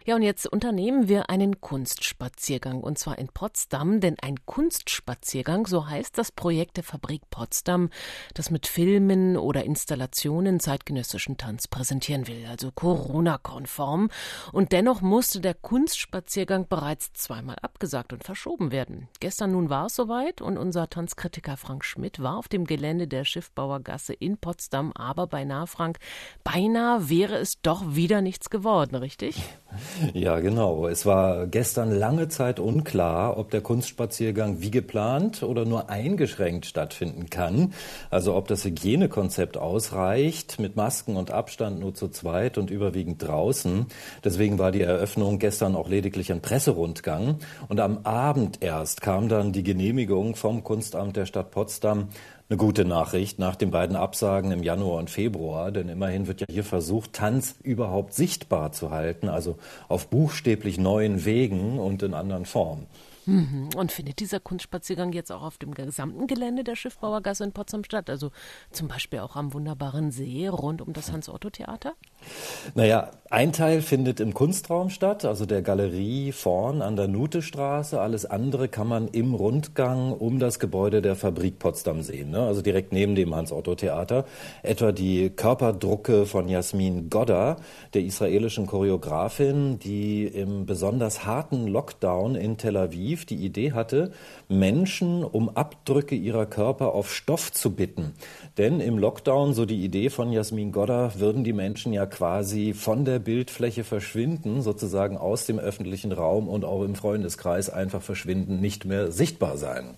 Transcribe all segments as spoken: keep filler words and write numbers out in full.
Ja, und jetzt unternehmen wir einen Kunstspaziergang, und zwar in Potsdam, denn ein Kunstspaziergang, so heißt das Projekt der Fabrik Potsdam, das mit Filmen oder Installationen zeitgenössischen Tanz präsentieren will, also Corona-konform. Und dennoch musste der Kunstspaziergang bereits zweimal abgesagt und verschoben werden. Gestern nun war es soweit und unser Tanzkritiker Frank Schmidt war auf dem Gelände der Schiffbauergasse in Potsdam, aber beinahe, Frank, beinahe wäre es doch wieder nichts geworden, richtig? Ja, genau. Es war gestern lange Zeit unklar, ob der Kunstspaziergang wie geplant oder nur eingeschränkt stattfinden kann. Also ob das Hygienekonzept ausreicht, mit Masken und Abstand nur zu zweit und überwiegend draußen. Deswegen war die Eröffnung gestern auch lediglich ein Presserundgang. Und am Abend erst kam dann die Genehmigung vom Kunstamt der Stadt Potsdam. Eine gute Nachricht nach den beiden Absagen im Januar und Februar, denn immerhin wird ja hier versucht, Tanz überhaupt sichtbar zu halten, also auf buchstäblich neuen Wegen und in anderen Formen. Und findet dieser Kunstspaziergang jetzt auch auf dem gesamten Gelände der Schiffbauergasse in Potsdam statt? Also zum Beispiel auch am wunderbaren See rund um das Hans-Otto-Theater? Naja, ein Teil findet im Kunstraum statt, also der Galerie vorn an der Nutestraße. Alles andere kann man im Rundgang um das Gebäude der Fabrik Potsdam sehen, ne? Also direkt neben dem Hans-Otto-Theater. Etwa die Körperdrucke von Yasmin Godda, der israelischen Choreografin, die im besonders harten Lockdown in Tel Aviv die Idee hatte, Menschen um Abdrücke ihrer Körper auf Stoff zu bitten. Denn im Lockdown, so die Idee von Yasmin Godda, würden die Menschen ja quasi von der Bildfläche verschwinden, sozusagen aus dem öffentlichen Raum und auch im Freundeskreis einfach verschwinden, nicht mehr sichtbar sein.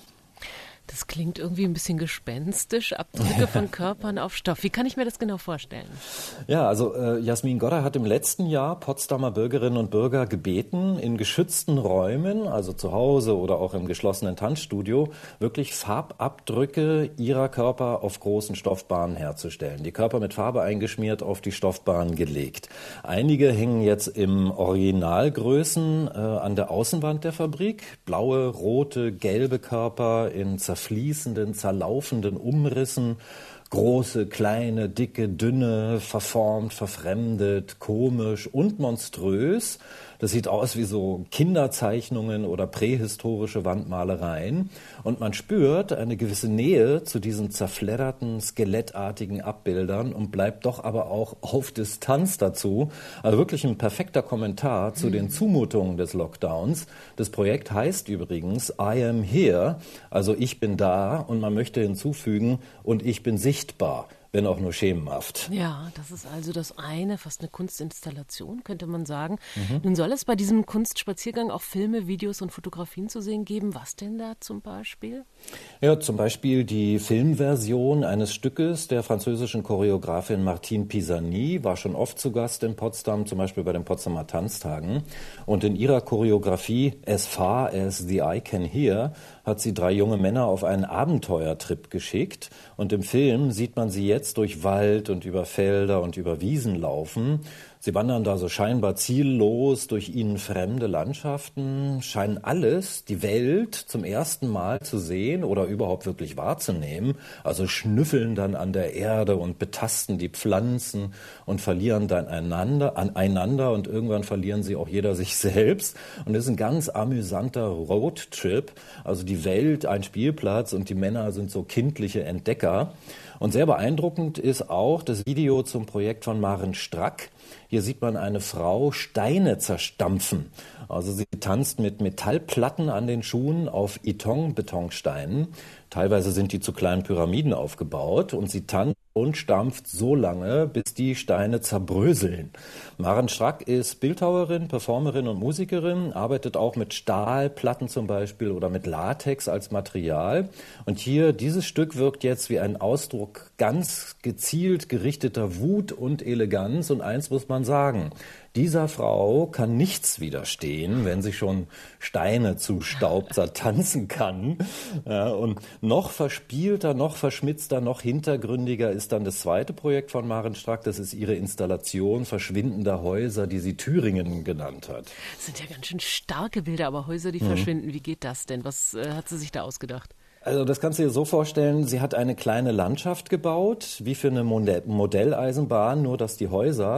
Das klingt irgendwie ein bisschen gespenstisch, Abdrücke von Körpern auf Stoff. Wie kann ich mir das genau vorstellen? Ja, also äh, Yasmin Godda hat im letzten Jahr Potsdamer Bürgerinnen und Bürger gebeten, in geschützten Räumen, also zu Hause oder auch im geschlossenen Tanzstudio, wirklich Farbabdrücke ihrer Körper auf großen Stoffbahnen herzustellen. Die Körper mit Farbe eingeschmiert, auf die Stoffbahn gelegt. Einige hängen jetzt im Originalgrößen äh, an der Außenwand der Fabrik. Blaue, rote, gelbe Körper in zerfließenden, zerlaufenden Umrissen, große, kleine, dicke, dünne, verformt, verfremdet, komisch und monströs. Das sieht aus wie so Kinderzeichnungen oder prähistorische Wandmalereien. Und man spürt eine gewisse Nähe zu diesen zerfledderten, skelettartigen Abbildern und bleibt doch aber auch auf Distanz dazu. Also wirklich ein perfekter Kommentar zu den Zumutungen des Lockdowns. Das Projekt heißt übrigens I am here, also ich bin da, und man möchte hinzufügen, und ich bin sichtbar, wenn auch nur schemenhaft. Ja, das ist also das eine, fast eine Kunstinstallation, könnte man sagen. Mhm. Nun soll es bei diesem Kunstspaziergang auch Filme, Videos und Fotografien zu sehen geben. Was denn da zum Beispiel? Ja, zum Beispiel die Filmversion eines Stückes der französischen Choreografin Martine Pisani, war schon oft zu Gast in Potsdam, zum Beispiel bei den Potsdamer Tanztagen. Und in ihrer Choreografie As Far as the Eye Can Hear hat sie drei junge Männer auf einen Abenteuertrip geschickt. Und im Film sieht man sie jetzt durch Wald und über Felder und über Wiesen laufen. Sie wandern da so scheinbar ziellos durch ihnen fremde Landschaften, scheinen alles, die Welt, zum ersten Mal zu sehen oder überhaupt wirklich wahrzunehmen. Also schnüffeln dann an der Erde und betasten die Pflanzen und verlieren dann einander, aneinander und irgendwann verlieren sie auch jeder sich selbst. Und das ist ein ganz amüsanter Roadtrip. Also die Welt, ein Spielplatz, und die Männer sind so kindliche Entdecker. Und sehr beeindruckend ist auch das Video zum Projekt von Maren Strack. Hier sieht man eine Frau Steine zerstampfen. Also sie tanzt mit Metallplatten an den Schuhen auf Iton-Betonsteinen. Teilweise sind die zu kleinen Pyramiden aufgebaut, und sie tanzt und stampft so lange, bis die Steine zerbröseln. Maren Strack ist Bildhauerin, Performerin und Musikerin, arbeitet auch mit Stahlplatten zum Beispiel oder mit Latex als Material. Und hier, dieses Stück wirkt jetzt wie ein Ausdruck ganz gezielt gerichteter Wut und Eleganz. Und eins muss man sagen: Dieser Frau kann nichts widerstehen, wenn sie schon Steine zu Staub zertanzen kann. Ja, und noch verspielter, noch verschmitzter, noch hintergründiger ist dann das zweite Projekt von Maren Strack. Das ist ihre Installation verschwindender Häuser, die sie Thüringen genannt hat. Das sind ja ganz schön starke Bilder, aber Häuser, die mhm. verschwinden. Wie geht das denn? Was äh, hat sie sich da ausgedacht? Also das kannst du dir so vorstellen, sie hat eine kleine Landschaft gebaut, wie für eine Modelleisenbahn, nur dass die Häuser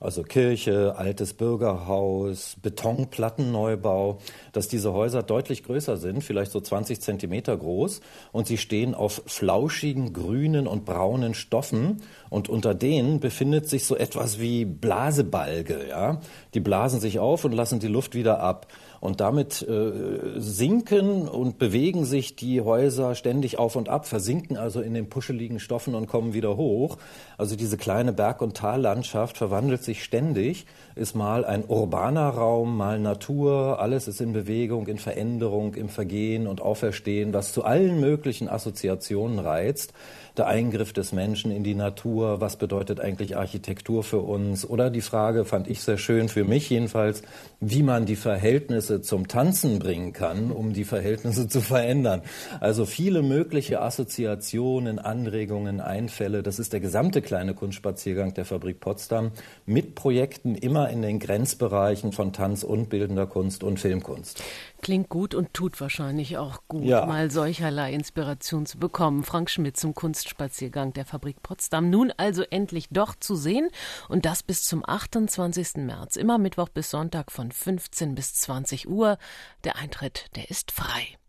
also Kirche, altes Bürgerhaus, Betonplattenneubau, dass diese Häuser deutlich größer sind, vielleicht so zwanzig Zentimeter groß, und sie stehen auf flauschigen, grünen und braunen Stoffen, und unter denen befindet sich so etwas wie Blasebalge, ja. Die blasen sich auf und lassen die Luft wieder ab. Und damit äh, sinken und bewegen sich die Häuser ständig auf und ab, versinken also in den puscheligen Stoffen und kommen wieder hoch. Also diese kleine Berg- und Tallandschaft verwandelt sich ständig, ist mal ein urbaner Raum, mal Natur, alles ist in Bewegung, in Veränderung, im Vergehen und Auferstehen, was zu allen möglichen Assoziationen reizt. Der Eingriff des Menschen in die Natur, was bedeutet eigentlich Architektur für uns? Oder die Frage, fand ich sehr schön, für mich jedenfalls, wie man die Verhältnisse zum Tanzen bringen kann, um die Verhältnisse zu verändern. Also viele mögliche Assoziationen, Anregungen, Einfälle. Das ist der gesamte kleine Kunstspaziergang der Fabrik Potsdam mit Projekten immer in den Grenzbereichen von Tanz und bildender Kunst und Filmkunst. Klingt gut und tut wahrscheinlich auch gut, ja. mal solcherlei Inspiration zu bekommen. Frank Schmidt zum Kunstspaziergang der Fabrik Potsdam. Nun also endlich doch zu sehen, und das bis zum achtundzwanzigsten März. Immer Mittwoch bis Sonntag von fünfzehn bis zwanzig Uhr. Der Eintritt, der ist frei.